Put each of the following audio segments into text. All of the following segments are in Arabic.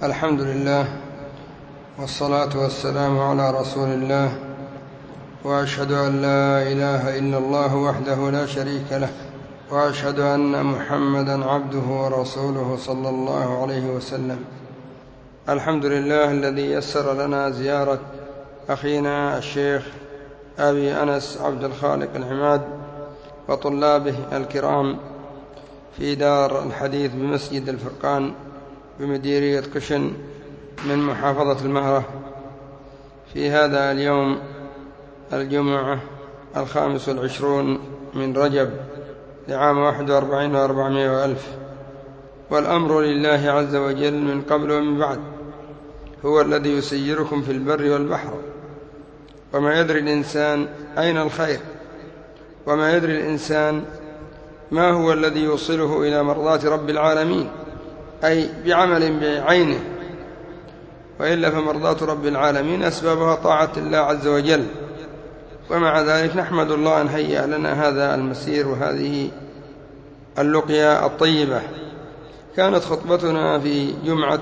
الحمد لله والصلاة والسلام على رسول الله، وأشهد أن لا إله إلا الله وحده لا شريك له، وأشهد أن محمدا عبده ورسوله صلى الله عليه وسلم. الحمد لله الذي يسر لنا زيارة أخينا الشيخ أبي أنس عبد الخالق العماد وطلابه الكرام في دار الحديث بمسجد الفرقان بمديرية قشن من محافظة المهرة في هذا اليوم الجمعة 25 من رجب لعام 41 و400 وألف. والأمر لله عز وجل من قبل ومن بعد، هو الذي يسيركم في البر والبحر، وما يدري الإنسان أين الخير، وما يدري الإنسان ما هو الذي يوصله إلى مرضاة رب العالمين، أي بعمل بعينه، وإلا فمرضاة رب العالمين أسبابها طاعة الله عز وجل. ومع ذلك نحمد الله أن هيأ لنا هذا المسير وهذه اللقيا الطيبة. كانت خطبتنا في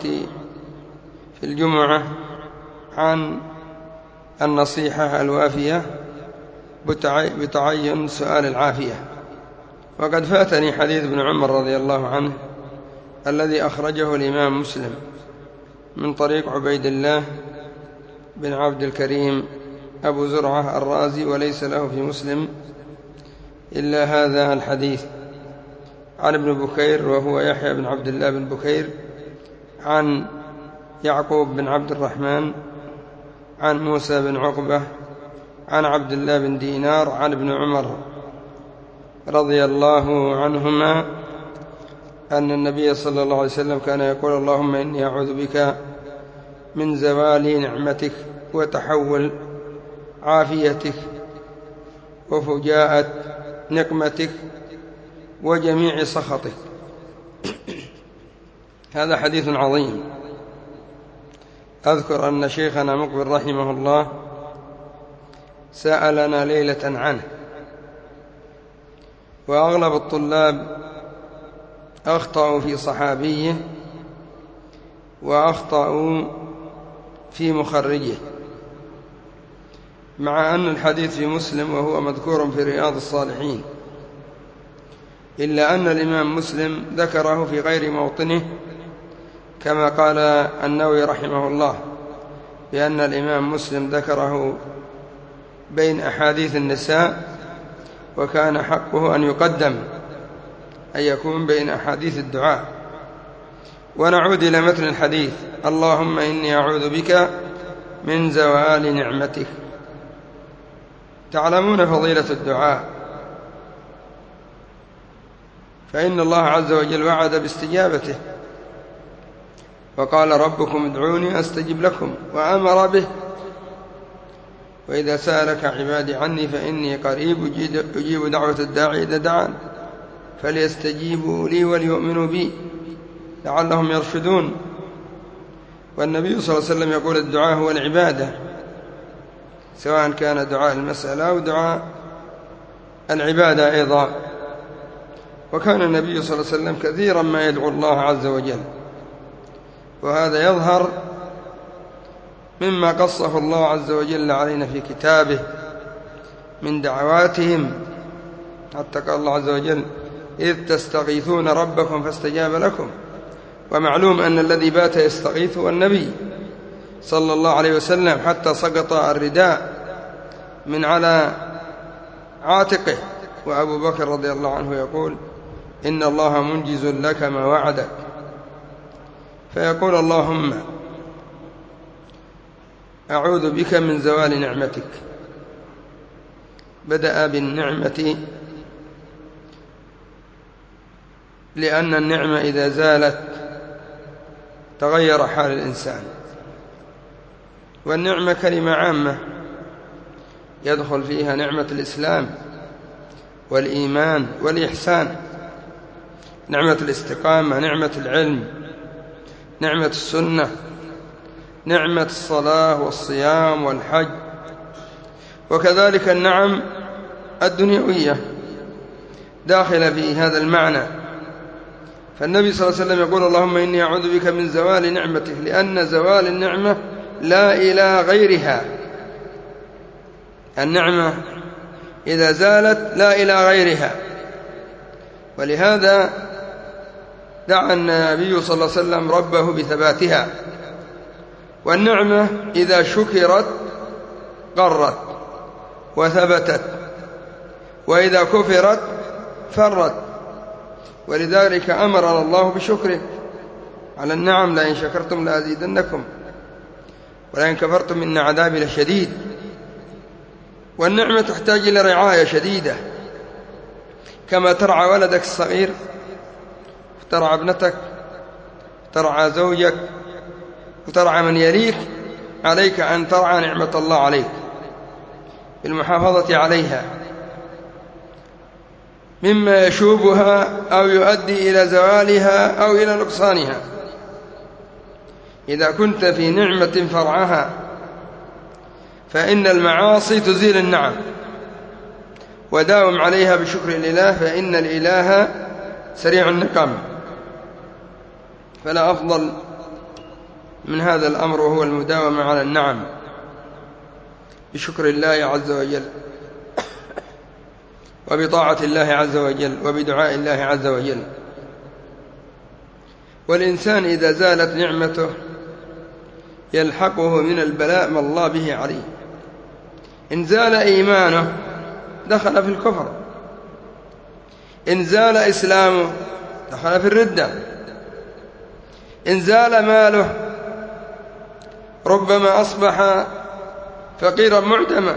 الجمعة عن النصيحة الوافية بتعين سؤال العافية، وقد فاتني حديث ابن عمر رضي الله عنه الذي أخرجه الإمام مسلم من طريق عبيد الله بن عبد الكريم أبو زرعة الرازي، وليس له في مسلم إلا هذا الحديث، عن ابن بكير وهو يحيى بن عبد الله بن بكير، عن يعقوب بن عبد الرحمن، عن موسى بن عقبة، عن عبد الله بن دينار، عن ابن عمر رضي الله عنهما أن النبي صلى الله عليه وسلم كان يقول: اللهم إني أعوذ بك من زوال نعمتك وتحول عافيتك وفجاءة نقمتك وجميع سخطك. هذا حديث عظيم. أذكر أن شيخنا مقبل رحمه الله سألنا ليلة عنه، وأغلب الطلاب أخطأوا في صحابيه وأخطأوا في مخرجه، مع أن الحديث في مسلم وهو مذكور في رياض الصالحين، إلا أن الإمام مسلم ذكره في غير موطنه، كما قال النووي رحمه الله بأن الإمام مسلم ذكره بين أحاديث النساء، وكان حقه أن يقدم، أن يكون بين أحاديث الدعاء. ونعود إلى متن الحديث: اللهم إني أعوذ بك من زوال نعمتك. تعلمون فضيلة الدعاء، فإن الله عز وجل وعد باستجابته، وقال: ربكم ادعوني أستجب لكم، وأمر به. وإذا سألك عبادي عني فإني قريب أجيب دعوة الداعي إذا دعان، فليستجيبوا لي وليؤمنوا بي لعلهم يرشدون. والنبي صلى الله عليه وسلم يقول: الدعاء هو العبادة، سواء كان دعاء المسألة أو دعاء العبادة أيضا. وكان النبي صلى الله عليه وسلم كثيرا ما يدعو الله عز وجل، وهذا يظهر مما قصه الله عز وجل علينا في كتابه من دعواتهم، حتى قال الله عز وجل: إذ تستغيثون ربكم فاستجاب لكم. ومعلوم أن الذي بات يستغيث هو النبي صلى الله عليه وسلم، حتى سقط الرداء من على عاتقه، وأبو بكر رضي الله عنه يقول: إن الله منجز لك ما وعدك. فيقول: اللهم أعوذ بك من زوال نعمتك. بدأ بالنعمة لأن النعمة إذا زالت تغير حال الإنسان، والنعمة كلمة عامة يدخل فيها نعمة الإسلام والإيمان والإحسان، نعمة الاستقامة، نعمة العلم، نعمة السنة، نعمة الصلاة والصيام والحج، وكذلك النعم الدنيوية داخلة في هذا المعنى. فالنبي صلى الله عليه وسلم يقول اللهم إني أعوذ بك من زوال نعمتك، لأن زوال النعمة لا إلى غيرها. النعمة إذا زالت لا إلى غيرها، ولهذا دعا النبي صلى الله عليه وسلم ربه بثباتها. والنعمة إذا شكرت قرت وثبتت، وإذا كفرت فرت. ولذلك أمرنا الله بشكره على النعم، لئن شكرتم لأزيدنكم ولئن كفرتم إن عذابي لشديد. والنعمة تحتاج إلى رعاية شديدة، كما ترعى ولدك الصغير، ترعى ابنتك، ترعى زوجك، وترعى من يليك. عليك أن ترعى نعمة الله عليك بالمحافظة عليها مما يشوبها أو يؤدي إلى زوالها أو إلى نقصانها. إذا كنت في نعمة فرعها فإن المعاصي تزيل النعم، وداوم عليها بشكر الإله، فإن الإله سريع النقم. فلا أفضل من هذا الأمر، وهو المداومة على النعم بشكر الله عز وجل، وبطاعة الله عز وجل، وبدعاء الله عز وجل. والإنسان إذا زالت نعمته يلحقه من البلاء ما الله به عليه. إن زال إيمانه دخل في الكفر، إن زال إسلامه دخل في الردة، إن زال ماله ربما أصبح فقيرا معدما،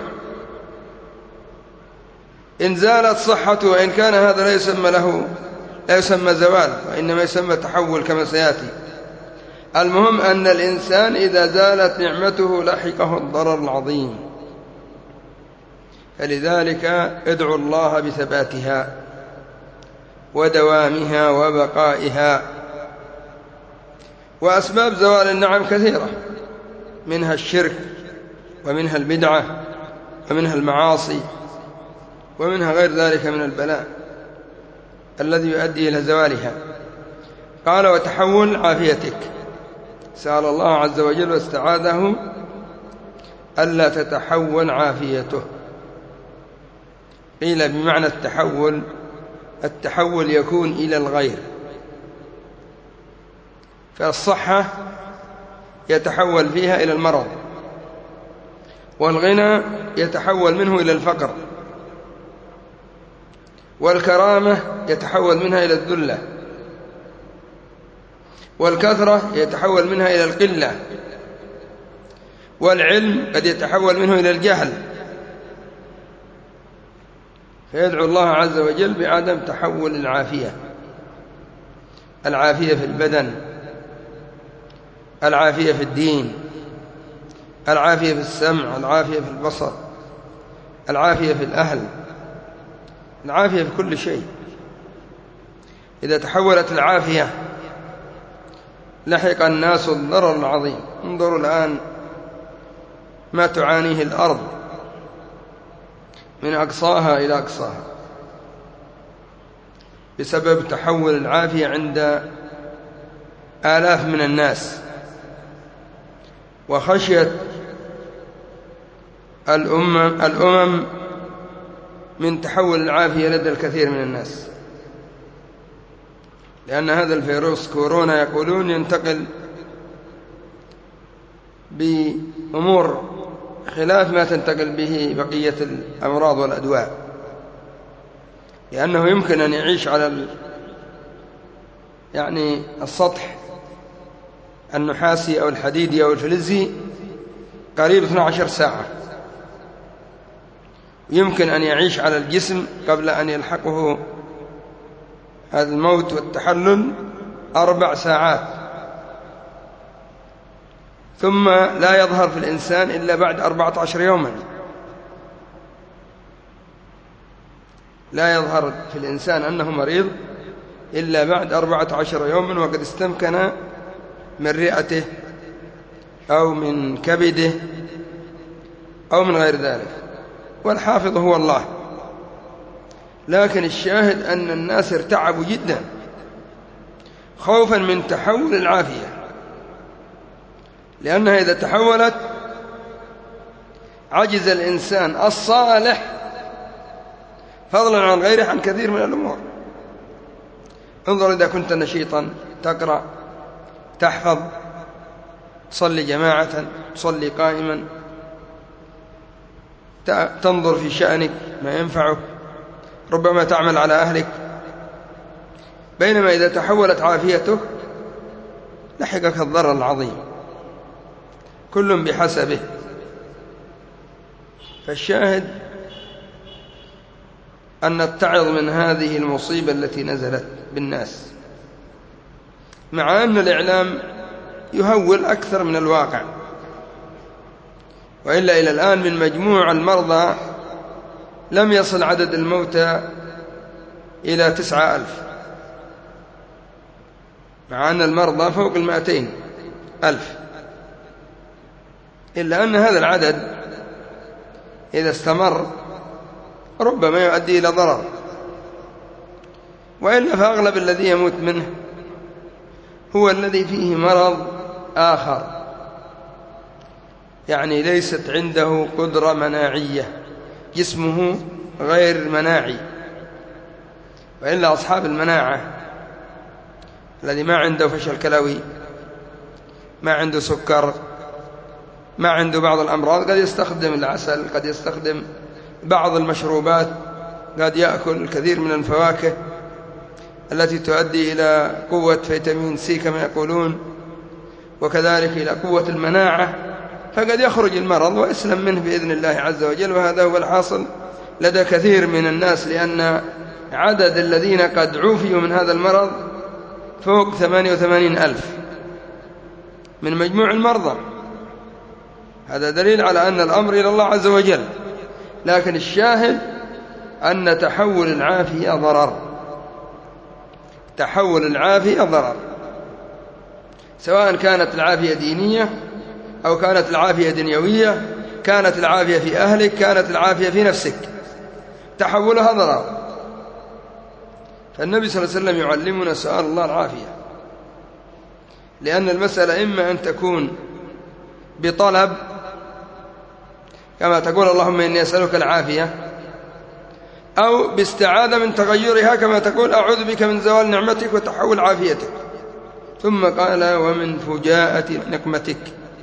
إن زالت صحته، وإن كان هذا لا يسمى زوال، وإنما يسمى تحول كما سيأتي. المهم أن الإنسان إذا زالت نعمته لحقه الضرر العظيم. فلذلك ادعوا الله بثباتها ودوامها وبقائها. وأسباب زوال النعم كثيرة، منها الشرك، ومنها البدعة، ومنها المعاصي، ومنها غير ذلك من البلاء الذي يؤدي إلى زوالها. قال وتحول عافيتك، سأل الله عز وجل واستعاذه ألا تتحول عافيته. قيل بمعنى التحول يكون إلى الغير، فالصحة يتحول فيها إلى المرض، والغنى يتحول منه إلى الفقر، والكرامة يتحول منها إلى الذلة، والكثرة يتحول منها إلى القلة، والعلم قد يتحول منه إلى الجهل. فيدعو الله عز وجل بعدم تحول العافية في البدن، العافية في الدين، العافية في السمع، العافية في البصر، العافية في الأهل، العافية في كل شيء. إذا تحولت العافية لحق الناس الضرر العظيم. انظروا الآن ما تعانيه الأرض من أقصاها إلى أقصاها بسبب تحول العافية عند آلاف من الناس، وخشية الأمم من تحول العافية لدى الكثير من الناس، لأن هذا الفيروس كورونا يقولون ينتقل بأمور خلاف ما تنتقل به بقية الأمراض والأدواء، لأنه يمكن أن يعيش على السطح النحاسي أو الحديدي أو الفلزي قريب 12 ساعة، يمكن أن يعيش على الجسم قبل أن يلحقه هذا الموت والتحلل 4 ساعات، ثم لا يظهر في الإنسان إلا بعد 14 يوما. لا يظهر في الإنسان أنه مريض إلا بعد 14 يوما، وقد استمكن من رئته أو من كبده أو من غير ذلك، والحافظ هو الله. لكن الشاهد أن الناس ارتعبوا جدا، خوفا من تحول العافية، لأنها إذا تحولت عجز الإنسان الصالح فضلا عن غيره عن كثير من الأمور. انظر إذا كنت نشيطا تقرأ، تحفظ، تصلي جماعة، تصلي قائما، تنظر في شأنك ما ينفعك، ربما تعمل على أهلك، بينما إذا تحولت عافيتك لحقك الضرر العظيم، كل بحسبه. فالشاهد أن نتعظ من هذه المصيبة التي نزلت بالناس، مع أن الإعلام يهول أكثر من الواقع، وإلا إلى الآن من مجموع المرضى لم يصل عدد الموتى إلى 9,000، مع أن المرضى فوق 200,000، إلا أن هذا العدد إذا استمر ربما يؤدي إلى ضرر، وإلا فأغلب الذي يموت منه هو الذي فيه مرض آخر، يعني ليست عنده قدرة مناعية، جسمه غير مناعي. وإلا أصحاب المناعة الذي ما عنده فشل كلوي، ما عنده سكر، ما عنده بعض الأمراض، قد يستخدم العسل، قد يستخدم بعض المشروبات، قد يأكل الكثير من الفواكه التي تؤدي إلى قوة فيتامين سي كما يقولون، وكذلك إلى قوة المناعة، فقد يخرج المرض ويسلم منه بإذن الله عز وجل. وهذا هو الحاصل لدى كثير من الناس، لأن عدد الذين قد عوفيوا من هذا المرض فوق 88,000 من مجموع المرضى. هذا دليل على أن الأمر إلى الله عز وجل، لكن الشاهد أن تحول العافية ضرر، تحول العافية ضرر، سواء كانت العافية دينية أو كانت العافية دنيوية، كانت العافية في أهلك، كانت العافية في نفسك، تحولها ضرر. فالنبي صلى الله عليه وسلم يعلمنا سؤال الله العافية، لأن المسألة إما أن تكون بطلب كما تقول اللهم إني أسألك العافية، أو باستعاذة من تغيرها كما تقول أعوذ بك من زوال نعمتك وتحول عافيتك. ثم قال ومن فجاءة نقمتك،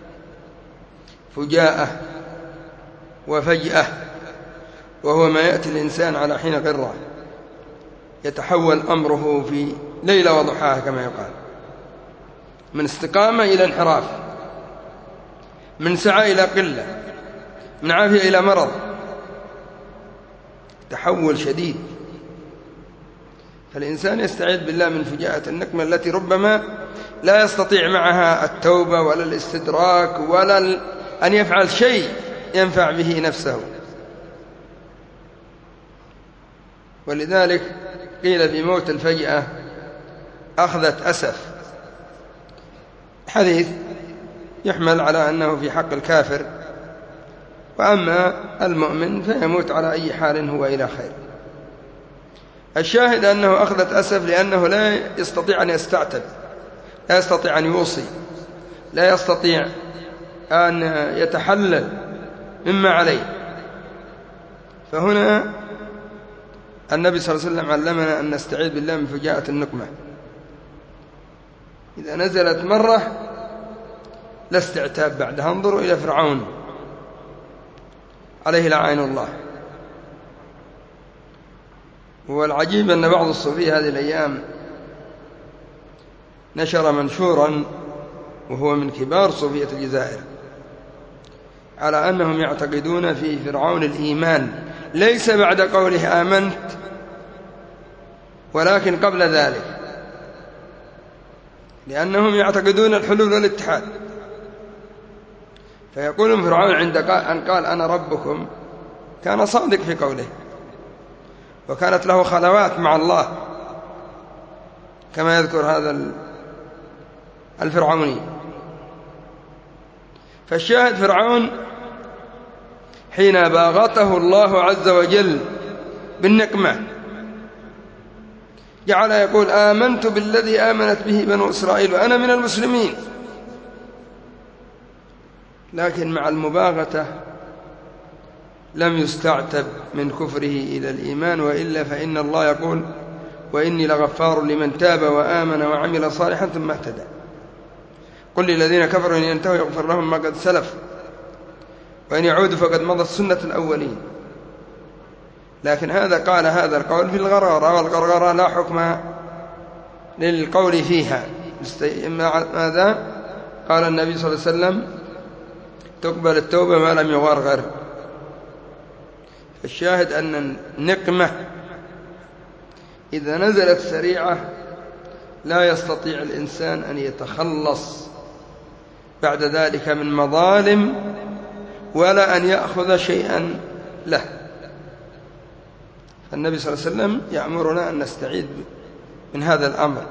فجاءة وفجأة، وهو ما يأتي الإنسان على حين غره، يتحول أمره في ليلة وضحاها كما يقال، من استقامة إلى انحراف، من سعة إلى قلة، من عافية إلى مرض، تحول شديد. فالإنسان يستعيذ بالله من فجاءة النقمة التي ربما لا يستطيع معها التوبة ولا الاستدراك ولا أن يفعل شيء ينفع به نفسه. ولذلك قيل في موت الفجأة أخذت أسف، حديث يحمل على أنه في حق الكافر، وأما المؤمن فيموت على أي حال هو إلى خير. الشاهد أنه أخذت أسف لأنه لا يستطيع أن يستعتب، لا يستطيع أن يوصي، لا يستطيع أن يتحلل مما عليه. فهنا النبي صلى الله عليه وسلم علمنا أن نستعيذ بالله من فجاءة النقمة. إذا نزلت مرة لا استعتاب بعدها. انظروا إلى فرعون عليه لعين الله. والعجيب أن بعض الصوفية هذه الأيام نشر منشورا، وهو من كبار صوفية الجزائر، على أنهم يعتقدون في فرعون الإيمان ليس بعد قوله آمنت، ولكن قبل ذلك، لأنهم يعتقدون الحلول والاتحاد. فيقولون فرعون عند أن قال أنا ربكم كان صادق في قوله، وكانت له خلوات مع الله كما يذكر هذا الفرعوني. فالشاهد فرعون حين باغته الله عز وجل بالنقمة جعل يقول آمنت بالذي آمنت به بنو إسرائيل وأنا من المسلمين، لكن مع المباغتة لم يستعتب من كفره إلى الإيمان، وإلا فإن الله يقول وإني لغفار لمن تاب وآمن وعمل صالحا ثم اهتدى. قل للذين كفروا إن ينتهوا يغفر لهم ما قد سلف وإن يعودوا فقد مضت سنة الأولين. لكن هذا قال هذا القول في الغرغرة، والغرغرة لا حكم للقول فيها. ماذا قال النبي صلى الله عليه وسلم؟ تقبل التوبة ما لم يغرغر. الشاهد أن النقمة إذا نزلت سريعة لا يستطيع الإنسان أن يتخلص بعد ذلك من مظالم ولا أن يأخذ شيئا له. فالنبي صلى الله عليه وسلم يأمرنا أن نستعيذ من هذا الأمر،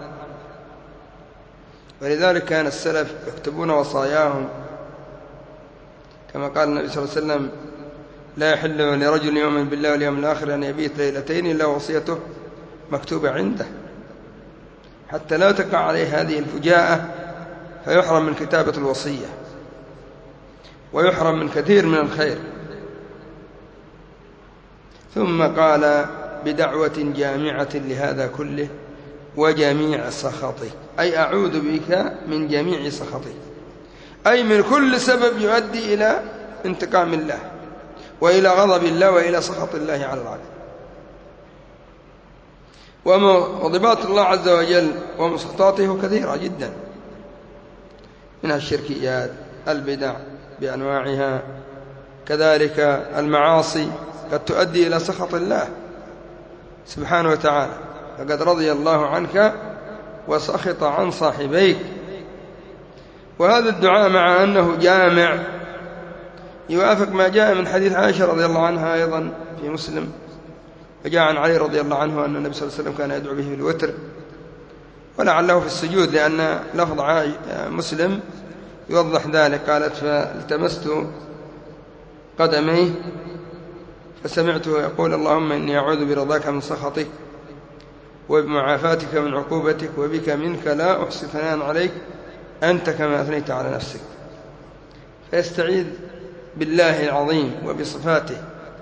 ولذلك كان السلف يكتبون وصاياهم كما قال النبي صلى الله عليه وسلم: لا يحل لرجل يؤمن بالله واليوم الآخر أن يبيت ليلتين إلا وصيته مكتوبة عنده، حتى لا تقع عليه هذه الفجاءة فيحرم من كتابة الوصية ويحرم من كثير من الخير. ثم قال بدعوة جامعة لهذا كله: وجميع سخطه، أي أعوذ بك من جميع سخطه، أي من كل سبب يؤدي إلى انتقام الله وإلى غضب الله وإلى سخط الله على العبد. وضباط الله عز وجل ومسخطاته كثيرة جدا، منها الشركيات، البدع بأنواعها، كذلك المعاصي قد تؤدي إلى سخط الله سبحانه وتعالى. فقد رضي الله عنك وسخط عن صاحبيك. وهذا الدعاء مع أنه جامع يوافق ما جاء من حديث عائشة رضي الله عنها أيضا في مسلم، وجاء عن علي رضي الله عنه أن النبي صلى الله عليه وسلم كان يدعو به في الوتر، ولعله في السجود، لأن لفظ مسلم يوضح ذلك. قالت: فالتمست قدميه فسمعته يقول: اللهم إني أعوذ برضاك من سخطك وبمعافاتك من عقوبتك وبك منك لا أحصي ثناء عليك أنت كما أثنيت على نفسك. فيستعيذ بالله العظيم وبصفاته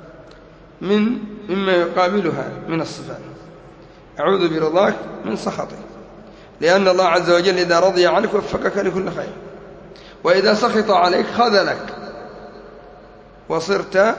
مما يقابلها من الصفات. أعوذ برضاك من سخطك، لأن الله عز وجل إذا رضي عنك وفقك لكل خير، وإذا سخط عليك خذلك وصرت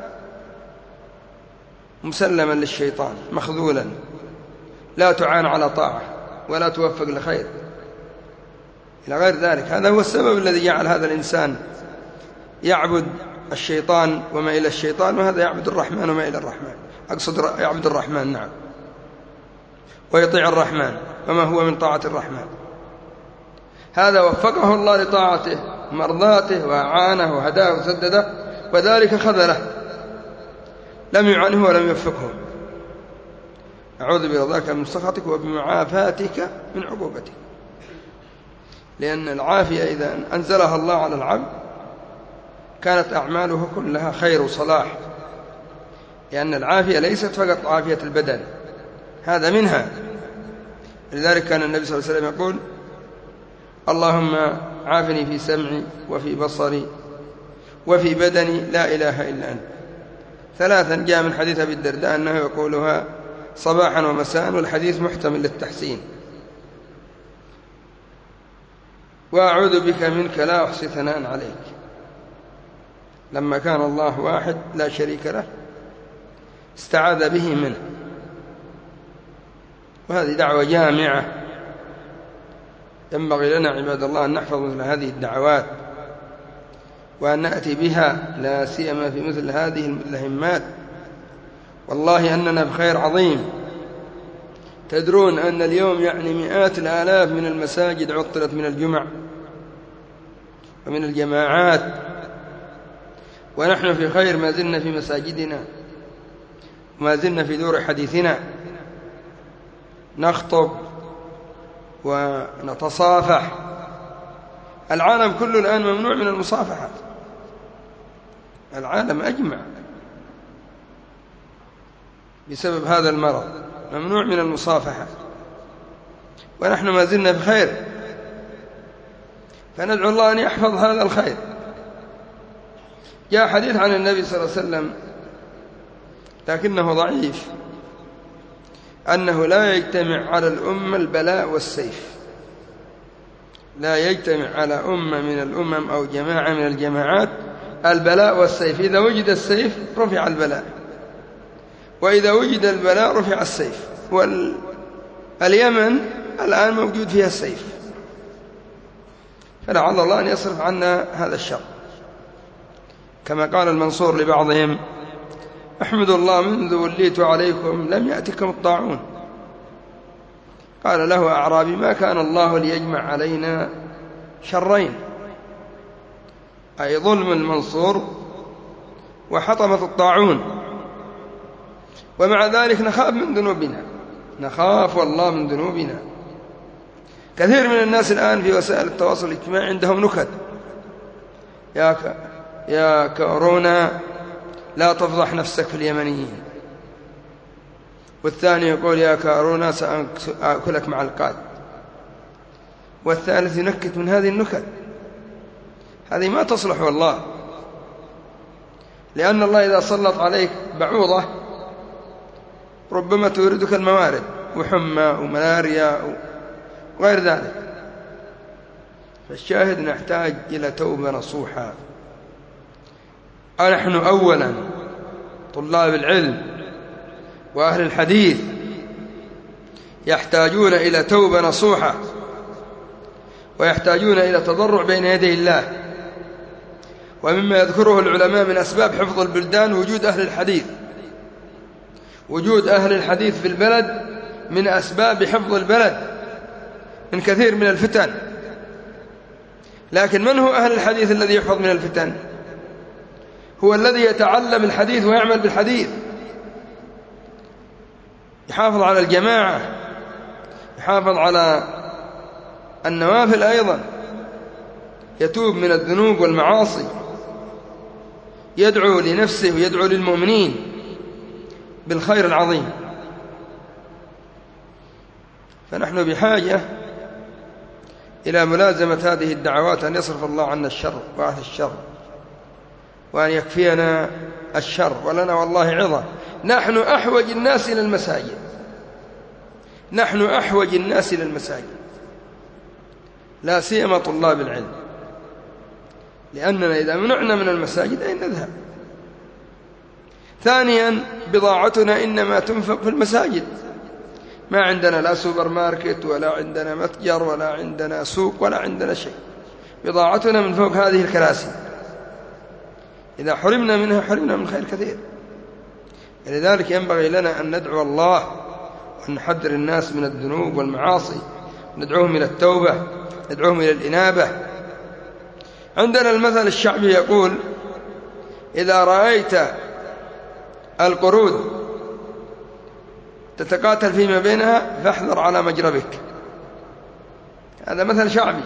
مسلما للشيطان مخذولا، لا تعان على طاعة ولا توفق لخير إلى غير ذلك. هذا هو السبب الذي جعل هذا الإنسان يعبد الشيطان وما إلى الشيطان، وهذا يعبد الرحمن وما إلى الرحمن. أقصد يعبد الرحمن، نعم، ويطيع الرحمن وما هو من طاعة الرحمن. هذا وفقه الله لطاعته مرضاته وأعانه وهداه وسدده، وذلك خذله لم يعنه ولم يوفقه. أعوذ برضاك من سخطك وبمعافاتك من عقوبتك، لأن العافية إذا أنزلها الله على العبد كانت أعماله كلها خير وصلاح، لأن العافية ليست فقط عافية البدن، هذا منها. لذلك كان النبي صلى الله عليه وسلم يقول: اللهم عافني في سمعي وفي بصري وفي بدني لا إله إلا أنت. ثلاثا جاء من حديث أبي الدرداء أنه يقولها صباحا ومساء، والحديث محتمل للتحسين. وأعوذ بك منك لا أحصي ثناء عليك، لما كان الله واحد لا شريك له استعاذ به منه. وهذه دعوة جامعة ينبغي لنا عباد الله أن نحفظ مثل هذه الدعوات وأن نأتي بها، لا سيما في مثل هذه المهمات. والله أننا بخير عظيم. تدرون أن اليوم مئات الآلاف من المساجد عطلت من الجمع ومن الجماعات، ونحن في خير، ما زلنا في مساجدنا وما زلنا في دور حديثنا نخطب ونتصافح. العالم كله الآن ممنوع من المصافحة، العالم أجمع بسبب هذا المرض ممنوع من المصافحة. ونحن ما زلنا بخير، فندعو الله أن يحفظ هذا الخير. جاء حديث عن النبي صلى الله عليه وسلم لكنه ضعيف أنه لا يجتمع على الأمة البلاء والسيف، لا يجتمع على أمة من الأمم أو جماعة من الجماعات البلاء والسيف. إذا وجد السيف رفع البلاء، وإذا وجد البلاء رفع السيف. واليمن الآن موجود فيها السيف، فلعل الله أن يصرف عنا هذا الشر. كما قال المنصور لبعضهم: أحمد الله منذ وليت عليكم لم يأتكم الطاعون. قال له أعرابي: ما كان الله ليجمع علينا شرين، أي ظلم المنصور وحطمة الطاعون، ومع ذلك نخاف من ذنوبنا، نخاف والله من ذنوبنا. كثير من الناس الآن في وسائل التواصل الاجتماعي عندهم نكت: يا كورونا لا تفضح نفسك في اليمنيين، والثاني يقول: يا كورونا سأأكلك مع القاد، والثالث ينكت من هذه النكت. هذه ما تصلح والله، لأن الله إذا سلط عليك بعوضة ربما توردك الموارد، وحمى وملاريا وغير ذلك. فالشاهد نحتاج إلى توبة نصوحة. نحن أولا طلاب العلم وأهل الحديث يحتاجون إلى توبة نصوحة، ويحتاجون إلى تضرع بين يدي الله. ومما يذكره العلماء من أسباب حفظ البلدان وجود أهل الحديث، وجود أهل الحديث في البلد من أسباب حفظ البلد من كثير من الفتن. لكن من هو أهل الحديث الذي يحفظ من الفتن؟ هو الذي يتعلم الحديث ويعمل بالحديث، يحافظ على الجماعة، يحافظ على النوافل أيضا، يتوب من الذنوب والمعاصي، يدعو لنفسه ويدعو للمؤمنين بالخير العظيم. فنحن بحاجة إلى ملازمة هذه الدعوات، أن يصرف الله عنا الشر وأهل الشر، وأن يكفينا الشر. ولنا والله عظة، نحن أحوج الناس إلى المساجد، نحن أحوج الناس إلى المساجد، لا سيما طلاب العلم، لأننا إذا منعنا من المساجد أين نذهب؟ ثانيا، بضاعتنا إنما تنفق في المساجد، ما عندنا لا سوبر ماركت ولا عندنا متجر ولا عندنا سوق ولا عندنا شيء، بضاعتنا من فوق هذه الكراسي. إذا حرمنا منها حرمنا من خير كثير. لذلك ينبغي لنا أن ندعو الله وأن نحذر الناس من الذنوب والمعاصي، ندعوهم إلى التوبة، ندعوهم إلى الإنابة. عندنا المثل الشعبي يقول: إذا رأيت القرود تتقاتل فيما بينها فاحذر على مجربك. هذا مثل شعبي.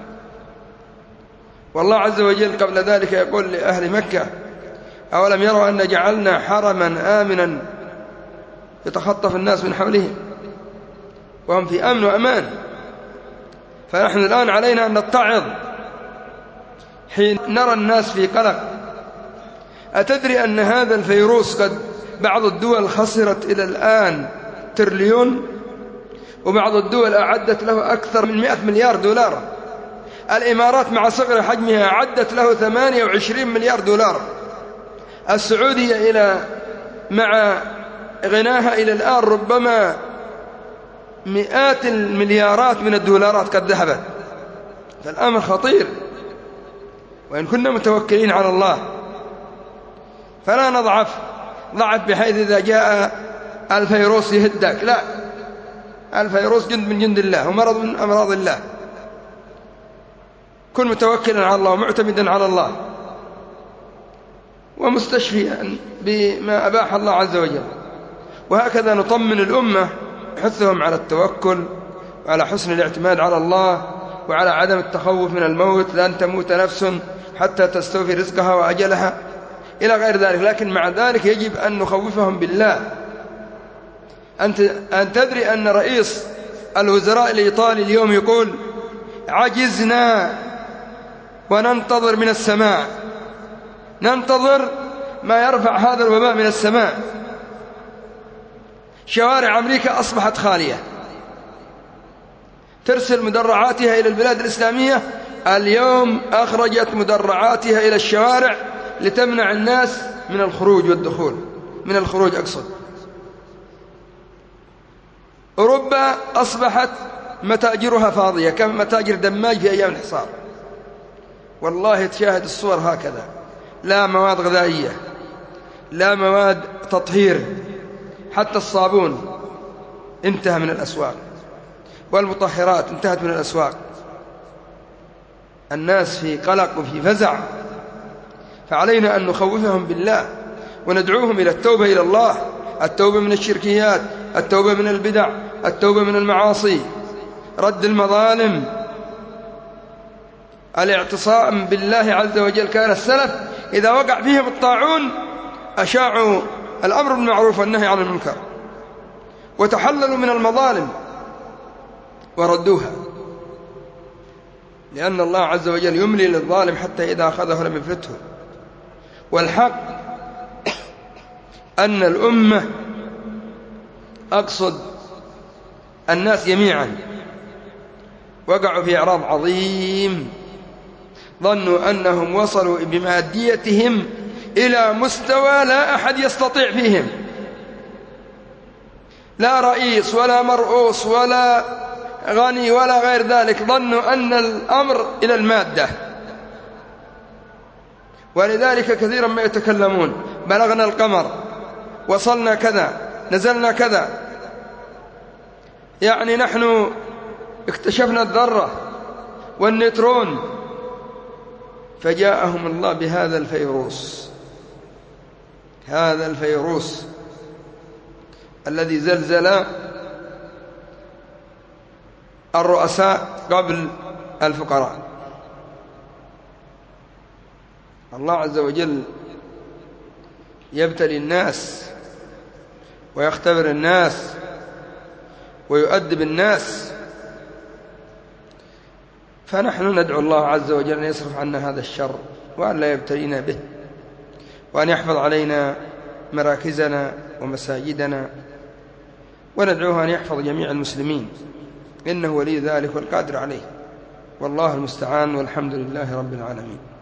والله عز وجل قبل ذلك يقول لأهل مكة: أولم يروا أن جعلنا حرما آمنا يتخطف الناس من حولهم وهم في أمن وأمان. فنحن الآن علينا أن نتعظ حين نرى الناس في قلق. أتدري أن هذا الفيروس قد بعض الدول خسرت إلى الآن تريليون، وبعض الدول أعدت له أكثر من 100 مليار دولار. الإمارات مع صغر حجمها أعدت له 28 مليار دولار. السعودية مع غناها إلى الآن ربما مئات المليارات من الدولارات قد ذهبت. فالأمر خطير، وإن كنا متوكلين على الله فلا نضعف ضعف بحيث إذا جاء الفيروس يهدك، لا، الفيروس جند من جند الله ومرض من أمراض الله. كن متوكلا على الله ومعتمدا على الله ومستشفيا بما أباح الله عز وجل. وهكذا نطمن الأمة، نحثهم على التوكل وعلى حسن الاعتماد على الله وعلى عدم التخوف من الموت، لن تموت نفس حتى تستوفي رزقها وأجلها إلى غير ذلك. لكن مع ذلك يجب أن نخوفهم بالله. أن تدري أن رئيس الوزراء الإيطالي اليوم يقول عجزنا وننتظر من السماء، ننتظر ما يرفع هذا الوباء من السماء. شوارع أمريكا أصبحت خالية، ترسل مدرعاتها إلى البلاد الإسلامية، اليوم أخرجت مدرعاتها إلى الشوارع لتمنع الناس من الخروج والدخول، من الخروج أقصد. أوروبا أصبحت متاجرها فاضية كمتاجر دماج في أيام الحصار. والله تشاهد الصور هكذا، لا مواد غذائية، لا مواد تطهير، حتى الصابون انتهى من الأسواق، والمطهرات انتهت من الأسواق. الناس في قلق وفي فزع، فعلينا أن نخوفهم بالله وندعوهم إلى التوبة إلى الله، التوبة من الشركيات، التوبة من البدع، التوبة من المعاصي، رد المظالم، الاعتصام بالله عز وجل. كان السلف إذا وقع فيهم الطاعون أشاعوا الأمر بالمعروف والنهي عن المنكر، وتحللوا من المظالم وردوها، لأن الله عز وجل يملي للظالم حتى إذا أخذه لم يفلته. والحق أن الأمة، أقصد الناس جميعا، وقعوا في إعراض عظيم، ظنوا أنهم وصلوا بماديتهم إلى مستوى لا أحد يستطيع فيهم، لا رئيس ولا مرؤوس ولا غني ولا غير ذلك، ظنوا أن الأمر إلى المادة. ولذلك كثيرا ما يتكلمون بلغنا القمر، وصلنا كذا، نزلنا كذا، يعني نحن اكتشفنا الذرة والنيوترون. فجاءهم الله بهذا الفيروس، هذا الفيروس الذي زلزل الرؤساء قبل الفقراء. الله عز وجل يبتلي الناس ويختبر الناس ويؤدب الناس، فنحن ندعو الله عز وجل أن يصرف عنا هذا الشر، وأن لا يبتلينا به، وأن يحفظ علينا مراكزنا ومساجدنا، وندعوه أن يحفظ جميع المسلمين، إنه ولي ذلك والقادر عليه، والله المستعان، والحمد لله رب العالمين.